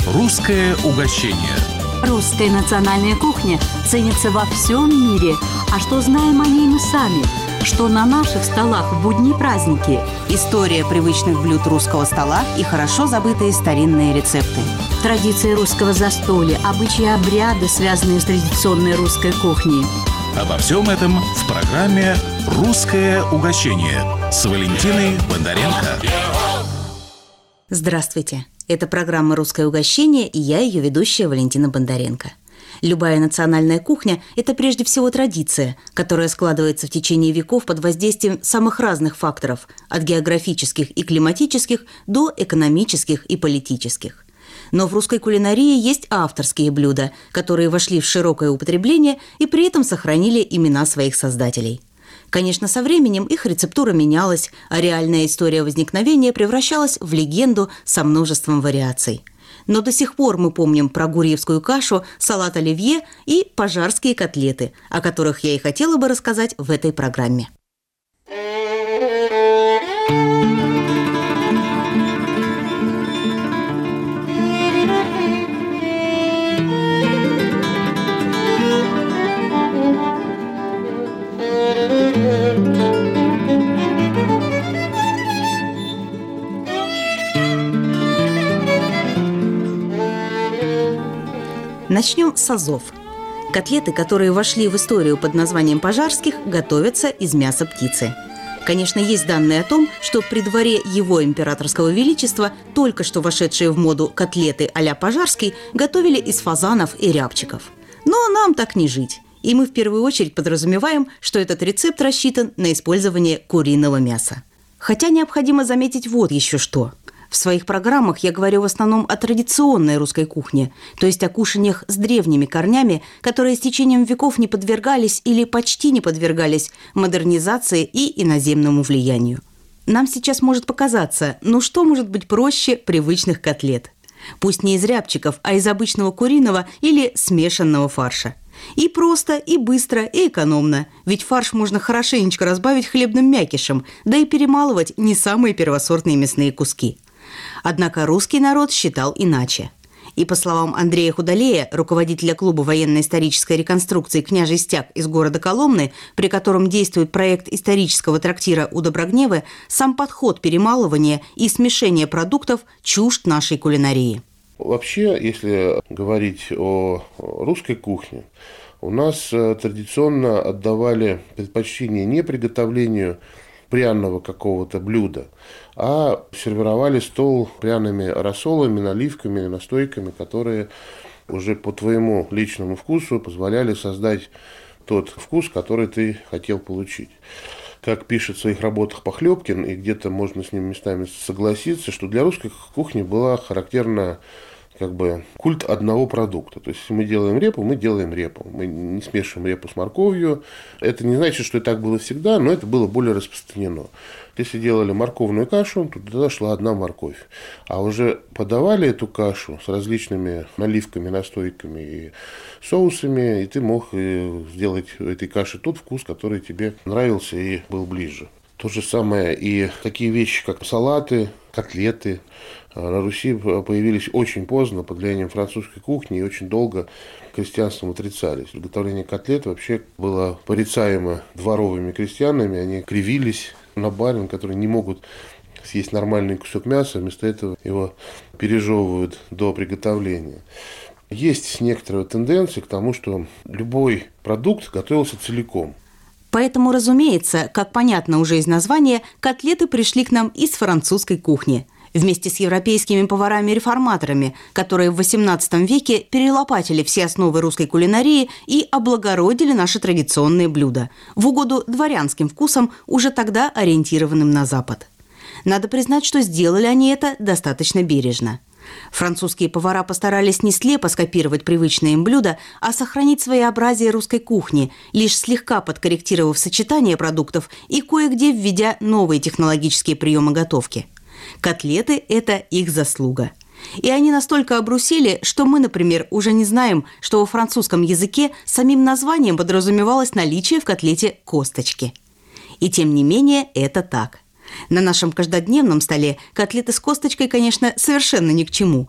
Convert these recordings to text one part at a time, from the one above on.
Русское угощение. Русская национальная кухня ценится во всем мире. А что знаем о ней мы сами? Что на наших столах в будни и праздники? История привычных блюд русского стола и хорошо забытые старинные рецепты. Традиции русского застолья, обычаи и обряды, связанные с традиционной русской кухней. Обо всем этом в программе «Русское угощение» с Валентиной Бондаренко. Здравствуйте! Это программа «Русское угощение» и я, ее ведущая Валентина Бондаренко. Любая национальная кухня – это прежде всего традиция, которая складывается в течение веков под воздействием самых разных факторов, от географических и климатических до экономических и политических. Но в русской кулинарии есть авторские блюда, которые вошли в широкое употребление и при этом сохранили имена своих создателей. Конечно, со временем их рецептура менялась, а реальная история возникновения превращалась в легенду со множеством вариаций. Но до сих пор мы помним про гурьевскую кашу, салат оливье и пожарские котлеты, о которых я и хотела бы рассказать в этой программе. Начнем с азов. Котлеты, которые вошли в историю под названием пожарских, готовятся из мяса птицы. Конечно, есть данные о том, что при дворе его императорского величества только что вошедшие в моду котлеты а-ля пожарский готовили из фазанов и рябчиков. Но нам так не жить. И мы в первую очередь подразумеваем, что этот рецепт рассчитан на использование куриного мяса. Хотя необходимо заметить вот еще что. В своих программах я говорю в основном о традиционной русской кухне, то есть о кушаньях с древними корнями, которые с течением веков не подвергались или почти не подвергались модернизации и иноземному влиянию. Нам сейчас может показаться, что может быть проще привычных котлет? Пусть не из рябчиков, а из обычного куриного или смешанного фарша. И просто, и быстро, и экономно. Ведь фарш можно хорошенечко разбавить хлебным мякишем, да и перемалывать не самые первосортные мясные куски. Однако русский народ считал иначе. И по словам Андрея Худолея, руководителя клуба военно-исторической реконструкции «Княжий Стяг» из города Коломны, при котором действует проект исторического трактира у Доброгневы, сам подход перемалывания и смешения продуктов чужд нашей кулинарии. Вообще, если говорить о русской кухне, у нас традиционно отдавали предпочтение не приготовлению пряного какого-то блюда, а сервировали стол пряными рассолами, наливками, настойками, которые уже по твоему личному вкусу позволяли создать тот вкус, который ты хотел получить. Как пишет в своих работах Похлебкин, и где-то можно с ним местами согласиться, что для русской кухни была характерна культ одного продукта. То есть, если мы делаем репу, мы делаем репу. Мы не смешиваем репу с морковью. Это не значит, что так было всегда, но это было более распространено. Если делали морковную кашу, то туда шла одна морковь. А уже подавали эту кашу с различными наливками, настойками и соусами, и ты мог сделать в этой каше тот вкус, который тебе нравился и был ближе. То же самое и такие вещи, как салаты, котлеты, на Руси появились очень поздно под влиянием французской кухни и очень долго крестьянством отрицались. Приготовление котлет вообще было порицаемо дворовыми крестьянами, они кривились на барин, которые не могут съесть нормальный кусок мяса, вместо этого его пережевывают до приготовления. Есть некоторая тенденция к тому, что любой продукт готовился целиком. Поэтому, разумеется, как понятно уже из названия, котлеты пришли к нам из французской кухни. Вместе с европейскими поварами-реформаторами, которые в XVIII веке перелопатили все основы русской кулинарии и облагородили наши традиционные блюда в угоду дворянским вкусам, уже тогда ориентированным на Запад. Надо признать, что сделали они это достаточно бережно. Французские повара постарались не слепо скопировать привычные им блюда, а сохранить своеобразие русской кухни, лишь слегка подкорректировав сочетание продуктов и кое-где введя новые технологические приемы готовки. Котлеты – это их заслуга. И они настолько обрусели, что мы, например, уже не знаем, что во французском языке самим названием подразумевалось наличие в котлете косточки. И тем не менее это так. На нашем каждодневном столе котлеты с косточкой, конечно, совершенно ни к чему.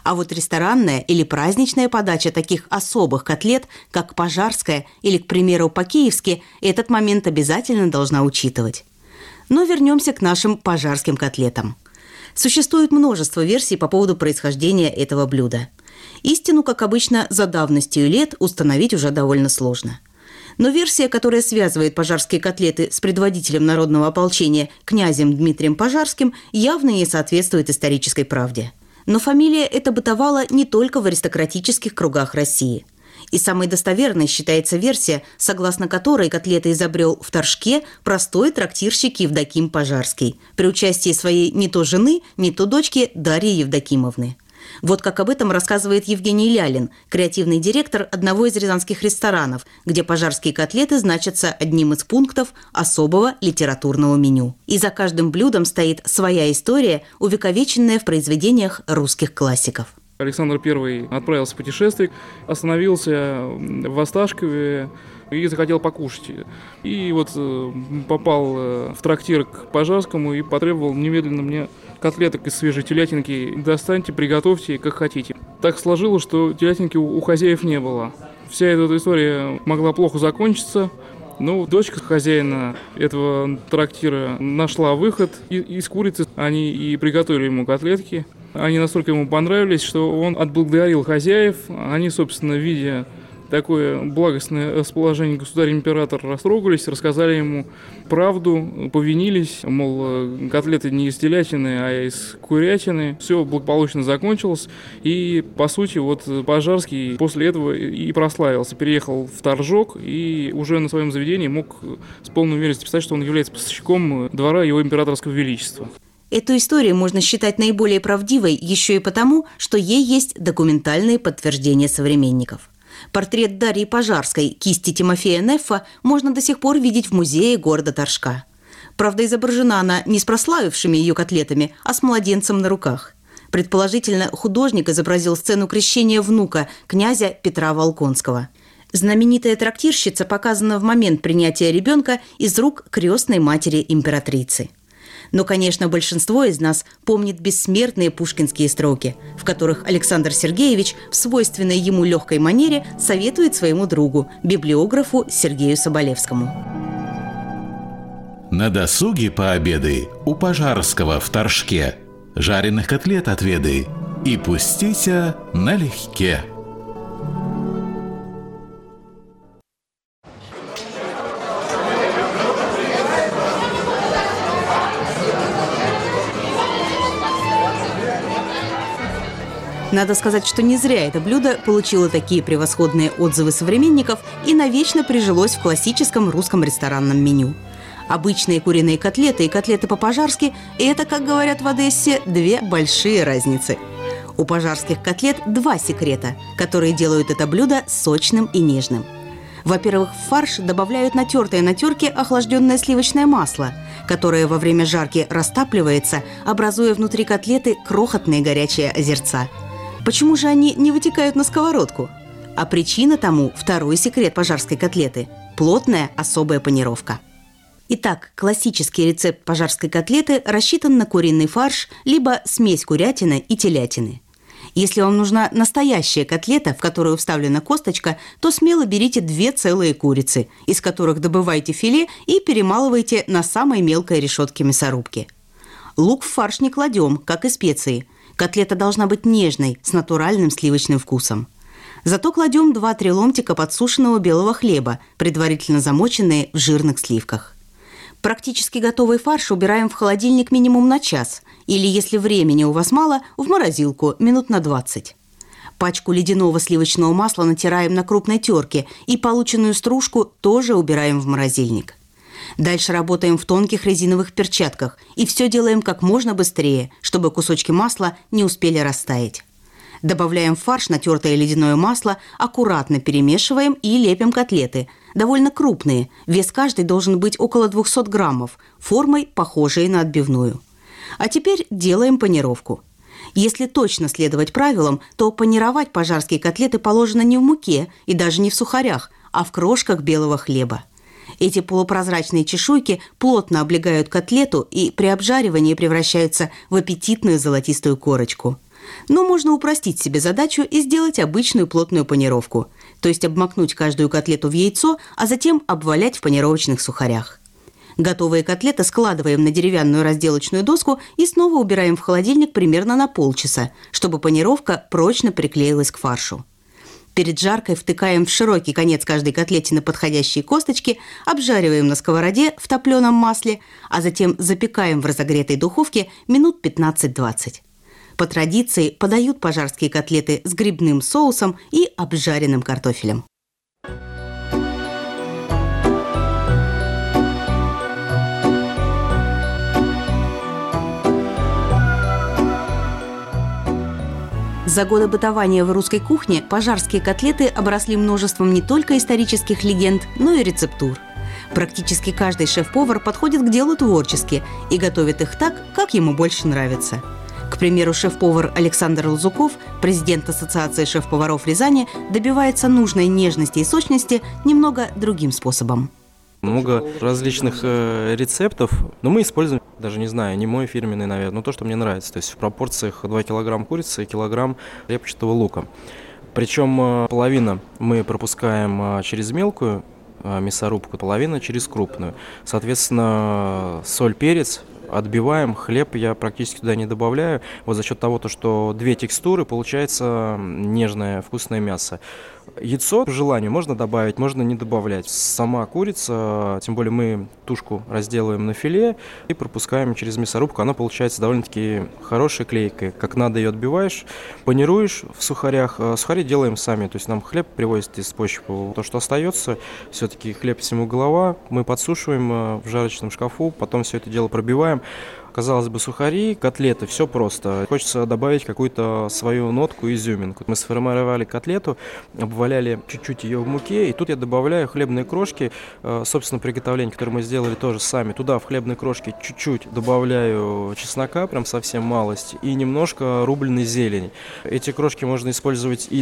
А вот ресторанная или праздничная подача таких особых котлет, как пожарская или, к примеру, по-киевски, этот момент обязательно должна учитывать. Но вернемся к нашим пожарским котлетам. Существует множество версий по поводу происхождения этого блюда. Истину, как обычно, за давностью лет установить уже довольно сложно. Но версия, которая связывает пожарские котлеты с предводителем народного ополчения князем Дмитрием Пожарским, явно не соответствует исторической правде. Но фамилия эта бытовала не только в аристократических кругах России. И самой достоверной считается версия, согласно которой котлеты изобрел в Торжке простой трактирщик Евдоким Пожарский при участии своей не то жены, не то дочки Дарьи Евдокимовны. Вот как об этом рассказывает Евгений Лялин, креативный директор одного из рязанских ресторанов, где пожарские котлеты значатся одним из пунктов особого литературного меню. И за каждым блюдом стоит своя история, увековеченная в произведениях русских классиков. Александр I отправился в путешествие, остановился в Осташкове и захотел покушать. И вот попал в трактир к Пожарскому и потребовал немедленно мне котлеток из свежей телятинки. Достаньте, приготовьте, как хотите. Так сложилось, что телятинки у хозяев не было. Вся эта история могла плохо закончиться. Но дочка хозяина этого трактира нашла выход из курицы. Они и приготовили ему котлетки. Они настолько ему понравились, что он отблагодарил хозяев. Они, собственно, видя такое благостное расположение государя-императора, растрогались, рассказали ему правду, повинились, мол, котлеты не из телятины, а из курятины. Все благополучно закончилось. И, по сути, вот Пожарский после этого и прославился. Переехал в Торжок и уже на своем заведении мог с полной уверенностью писать, что он является поставщиком двора его императорского величества. Эту историю можно считать наиболее правдивой еще и потому, что ей есть документальные подтверждения современников. Портрет Дарьи Пожарской кисти Тимофея Неффа можно до сих пор видеть в музее города Торжка. Правда, изображена она не с прославившими ее котлетами, а с младенцем на руках. Предположительно, художник изобразил сцену крещения внука, князя Петра Волконского. Знаменитая трактирщица показана в момент принятия ребенка из рук крестной матери императрицы. Но, конечно, большинство из нас помнит бессмертные пушкинские строки, в которых Александр Сергеевич в свойственной ему легкой манере советует своему другу, библиографу Сергею Соболевскому. На досуге пообедай у Пожарского в Торжке, жареных котлет отведай и пустися налегке. Надо сказать, что не зря это блюдо получило такие превосходные отзывы современников и навечно прижилось в классическом русском ресторанном меню. Обычные куриные котлеты и котлеты по-пожарски – это, как говорят в Одессе, две большие разницы. У пожарских котлет два секрета, которые делают это блюдо сочным и нежным. Во-первых, в фарш добавляют натертое на терке охлажденное сливочное масло, которое во время жарки растапливается, образуя внутри котлеты крохотные горячие озерца. Почему же они не вытекают на сковородку? А причина тому – второй секрет пожарской котлеты – плотная особая панировка. Итак, классический рецепт пожарской котлеты рассчитан на куриный фарш, либо смесь курятины и телятины. Если вам нужна настоящая котлета, в которую вставлена косточка, то смело берите 2 целые курицы, из которых добывайте филе и перемалывайте на самой мелкой решетке мясорубки. Лук в фарш не кладем, как и специи. Котлета должна быть нежной, с натуральным сливочным вкусом. Зато кладем 2-3 ломтика подсушенного белого хлеба, предварительно замоченные в жирных сливках. Практически готовый фарш убираем в холодильник минимум на час, или, если времени у вас мало, в морозилку минут на 20. Пачку ледяного сливочного масла натираем на крупной терке и полученную стружку тоже убираем в морозильник. Дальше работаем в тонких резиновых перчатках и все делаем как можно быстрее, чтобы кусочки масла не успели растаять. Добавляем в фарш натертое ледяное масло, аккуратно перемешиваем и лепим котлеты. Довольно крупные, вес каждой должен быть около 200 граммов, формой похожей на отбивную. А теперь делаем панировку. Если точно следовать правилам, то панировать пожарские котлеты положено не в муке и даже не в сухарях, а в крошках белого хлеба. Эти полупрозрачные чешуйки плотно облегают котлету и при обжаривании превращаются в аппетитную золотистую корочку. Но можно упростить себе задачу и сделать обычную плотную панировку, то есть обмакнуть каждую котлету в яйцо, а затем обвалять в панировочных сухарях. Готовые котлеты складываем на деревянную разделочную доску и снова убираем в холодильник примерно на полчаса, чтобы панировка прочно приклеилась к фаршу. Перед жаркой втыкаем в широкий конец каждой котлетины подходящие косточки, обжариваем на сковороде в топленом масле, а затем запекаем в разогретой духовке минут 15-20. По традиции подают пожарские котлеты с грибным соусом и обжаренным картофелем. За годы бытования в русской кухне пожарские котлеты обросли множеством не только исторических легенд, но и рецептур. Практически каждый шеф-повар подходит к делу творчески и готовит их так, как ему больше нравится. К примеру, шеф-повар Александр Лазуков, президент Ассоциации шеф-поваров Рязани, добивается нужной нежности и сочности немного другим способом. Много различных рецептов, но мы используем, даже не знаю, не мой фирменный, наверное, но то, что мне нравится. То есть в пропорциях 2 килограмма курицы и килограмм репчатого лука. Причем половина мы пропускаем через мелкую мясорубку, половина через крупную. Соответственно, соль, перец отбиваем, хлеб я практически туда не добавляю. Вот за счет того, что две текстуры, получается нежное, вкусное мясо. Яйцо по желанию можно добавить, можно не добавлять. Сама курица, тем более мы тушку разделываем на филе и пропускаем через мясорубку. Она получается довольно-таки хорошей клейкой. Как надо ее отбиваешь, панируешь в сухарях. Сухари делаем сами, то есть нам хлеб привозят из почвы. То, что остается, все-таки хлеб всему голова. Мы подсушиваем в жарочном шкафу, потом все это дело пробиваем. Казалось бы, сухари, котлеты, все просто. Хочется добавить какую-то свою нотку, изюминку. Мы сформировали котлету, обваляли чуть-чуть ее в муке, и тут я добавляю хлебные крошки. Собственно, приготовление, которое мы сделали тоже сами. Туда в хлебные крошки чуть-чуть добавляю чеснока, прям совсем малость, и немножко рубленой зелени. Эти крошки можно использовать и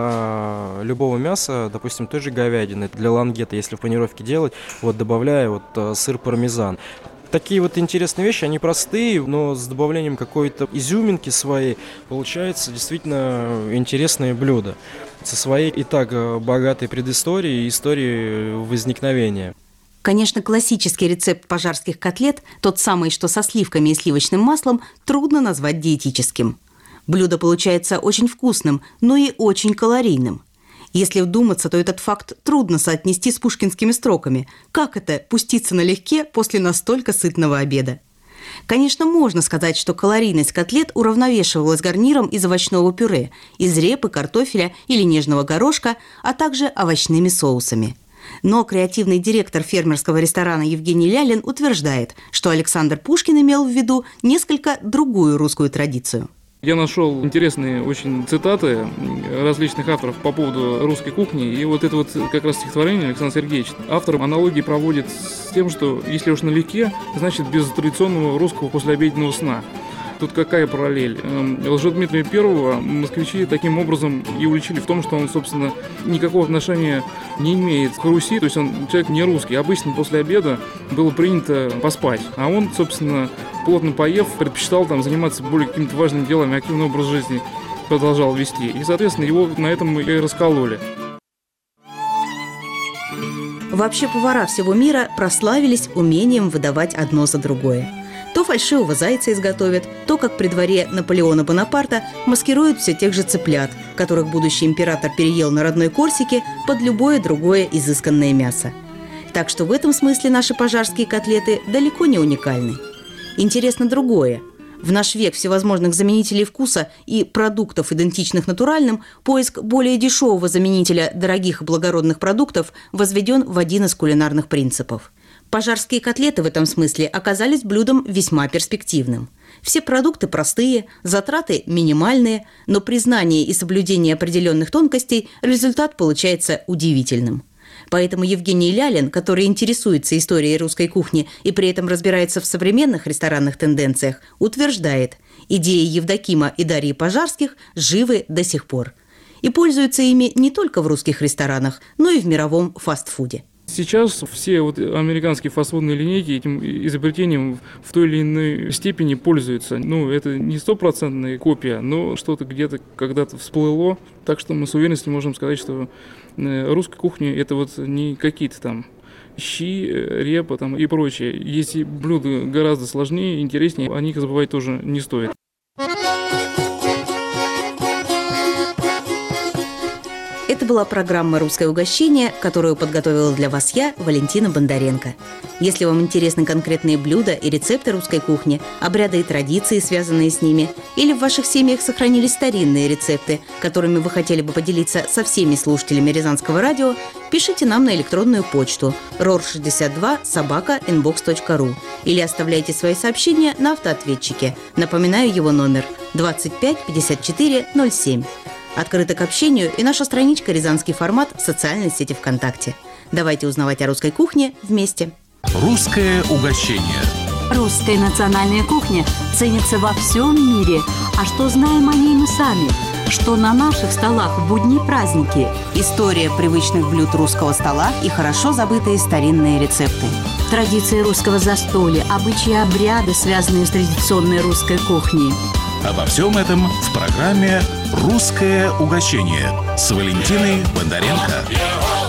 для любого мяса, допустим, той же говядины, для лангета, если в панировке делать, вот добавляю сыр пармезан. Такие вот интересные вещи, они простые, но с добавлением какой-то изюминки своей получается действительно интересное блюдо со своей и так богатой предысторией и историей возникновения. Конечно, классический рецепт пожарских котлет, тот самый, что со сливками и сливочным маслом, трудно назвать диетическим. Блюдо получается очень вкусным, но и очень калорийным. Если вдуматься, то этот факт трудно соотнести с пушкинскими строками. Как это – пуститься налегке после настолько сытного обеда? Конечно, можно сказать, что калорийность котлет уравновешивалась гарниром из овощного пюре, из репы, картофеля или нежного горошка, а также овощными соусами. Но креативный директор фермерского ресторана Евгений Лялин утверждает, что Александр Пушкин имел в виду несколько другую русскую традицию. Я нашел интересные очень цитаты различных авторов по поводу русской кухни. И вот это вот как раз стихотворение Александр Сергеевич. Автор аналогии проводит с тем, что если уж налегке, значит без традиционного русского послеобеденного сна. Тут какая параллель? Лжедмитрия I москвичи таким образом и уличили в том, что он, собственно, никакого отношения не имеет к Руси, то есть он человек не русский. Обычно после обеда было принято поспать, а он, собственно, плотно поев, предпочитал там заниматься более какими-то важными делами, активный образ жизни продолжал вести. И, соответственно, его на этом и раскололи. Вообще повара всего мира прославились умением выдавать одно за другое. То фальшивого зайца изготовят, то, как при дворе Наполеона Бонапарта, маскируют все тех же цыплят, которых будущий император переел на родной Корсике под любое другое изысканное мясо. Так что в этом смысле наши пожарские котлеты далеко не уникальны. Интересно другое. В наш век всевозможных заменителей вкуса и продуктов, идентичных натуральным, поиск более дешевого заменителя дорогих и благородных продуктов возведен в один из кулинарных принципов. Пожарские котлеты в этом смысле оказались блюдом весьма перспективным. Все продукты простые, затраты минимальные, но при знании и соблюдении определенных тонкостей результат получается удивительным. Поэтому Евгений Лялин, который интересуется историей русской кухни и при этом разбирается в современных ресторанных тенденциях, утверждает, идеи Евдокима и Дарьи Пожарских живы до сих пор. И пользуются ими не только в русских ресторанах, но и в мировом фастфуде. Сейчас все вот американские фастфудные линейки этим изобретением в той или иной степени пользуются. Ну, это не стопроцентная копия, но что-то где-то когда-то всплыло. Так что мы с уверенностью можем сказать, что русская кухня – это вот не какие-то там щи, репа там и прочее. Есть и блюда гораздо сложнее, интереснее, о них забывать тоже не стоит. Это была программа «Русское угощение», которую подготовила для вас я, Валентина Бондаренко. Если вам интересны конкретные блюда и рецепты русской кухни, обряды и традиции, связанные с ними, или в ваших семьях сохранились старинные рецепты, которыми вы хотели бы поделиться со всеми слушателями Рязанского радио, пишите нам на электронную почту ror62@inbox.ru или оставляйте свои сообщения на автоответчике. Напоминаю его номер 25 54 07. Открыта к общению и наша страничка «Рязанский формат» в социальной сети ВКонтакте. Давайте узнавать о русской кухне вместе. Русское угощение. Русская национальная кухня ценится во всем мире. А что знаем о ней мы сами? Что на наших столах в будни и праздники? История привычных блюд русского стола и хорошо забытые старинные рецепты. Традиции русского застолья, обычаи и обряды, связанные с традиционной русской кухней. Обо всем этом в программе «Русское угощение» с Валентиной Бондаренко.